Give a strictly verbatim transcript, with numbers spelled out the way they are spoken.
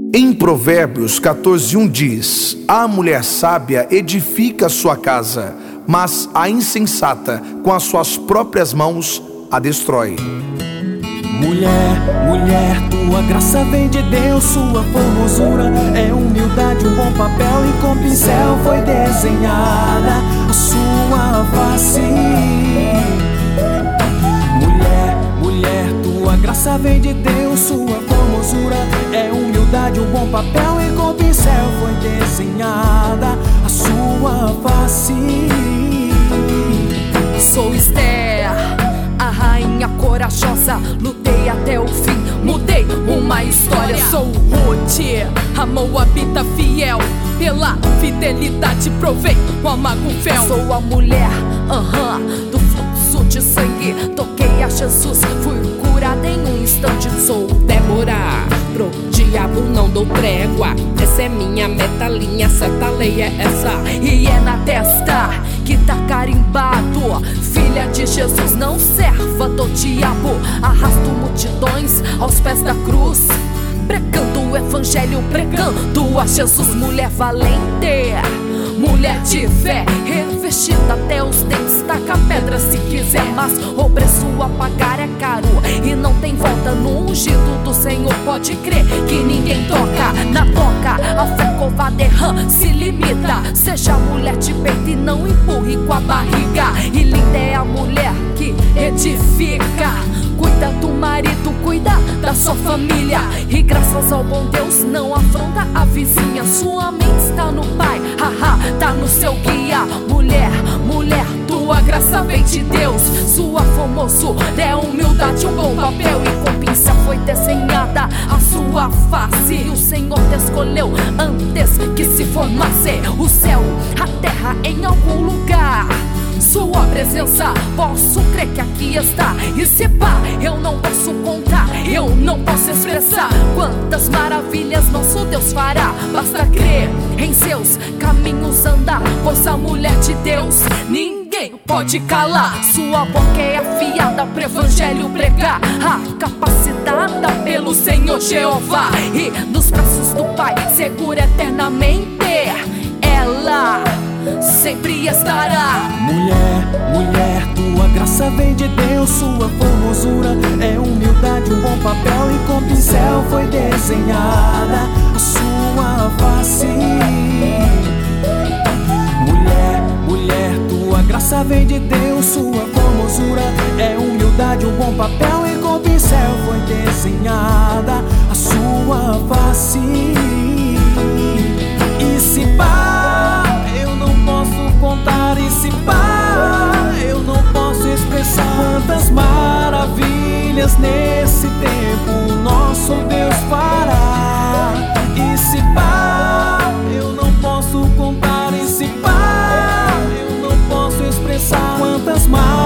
Em Provérbios quatorze, um diz: a mulher sábia edifica sua casa, mas a insensata com as suas próprias mãos a destrói. Mulher, mulher, tua graça vem de Deus, sua formosura é humildade, um bom papel e com pincel foi desenhada a sua face. Mulher, mulher, tua graça vem de Deus, sua formosura é humildade, um bom papel e com pincel foi desenhada a sua face. Sou Esther, a rainha corajosa, lutei até o fim, mudei uma história. Sou Ruth, a Moabita fiel, pela fidelidade provei o amargo fel. Sou a mulher, uh-huh, do fluxo de sangue, toquei a Jesus, fui curada em um instante. Sou Débora, pro diabo não dou trégua, essa é minha meta, linha certa, lei é essa. E é na testa que tá carimbado, filha de Jesus, não serva do diabo. Arrasto multidões aos pés da cruz, pregando o evangelho, pregando a Jesus. Mulher valente, mulher de fé, revestida até os dentes, taca pedra se quiser, mas o preço a pagar é caro e não tem volta. No ungido do Senhor pode crer que ninguém toca. Na toca, a fé covarde errã se limita. Seja mulher de peito e não empurre com a barriga. E linda é a mulher que edifica, cuida do marido, cuida da sua família. E graças ao bom Deus não afronta a vizinha. Sua mente está no Pai, haha, tá no seu guia. Mulher, mulher, tua graça vem de Deus, sua formosura é humildade, um bom papel e com pincel foi desenhada a sua face. E o Senhor te escolheu antes que se formasse o céu, a terra em algum lugar. Sua presença, posso crer que aqui está. E se pá, eu não posso contar, eu não posso expressar quantas maravilhas nosso Deus fará. Basta crer em seus caminhos, andar, pois a mulher de Deus ninguém pode calar. Sua boca é afiada pro evangelho pregar, a capacitada pelo Senhor Jeová. E nos braços do Pai segura eternamente, ela sempre estará. Mulher, mulher, tua graça vem de Deus, sua formosura é humildade, um bom papel e com pincel foi desenhada a sua face. Mulher, mulher, tua graça vem de Deus, sua formosura é humildade, um bom papel e com pincel foi desenhada a sua face. E se pá, eu não posso contar, e se pá, eu não posso expressar quantas maravilhas nesse tempo nosso Deus fará. E se pá, eu não posso contar, e se pá, eu não posso expressar quantas maravilhas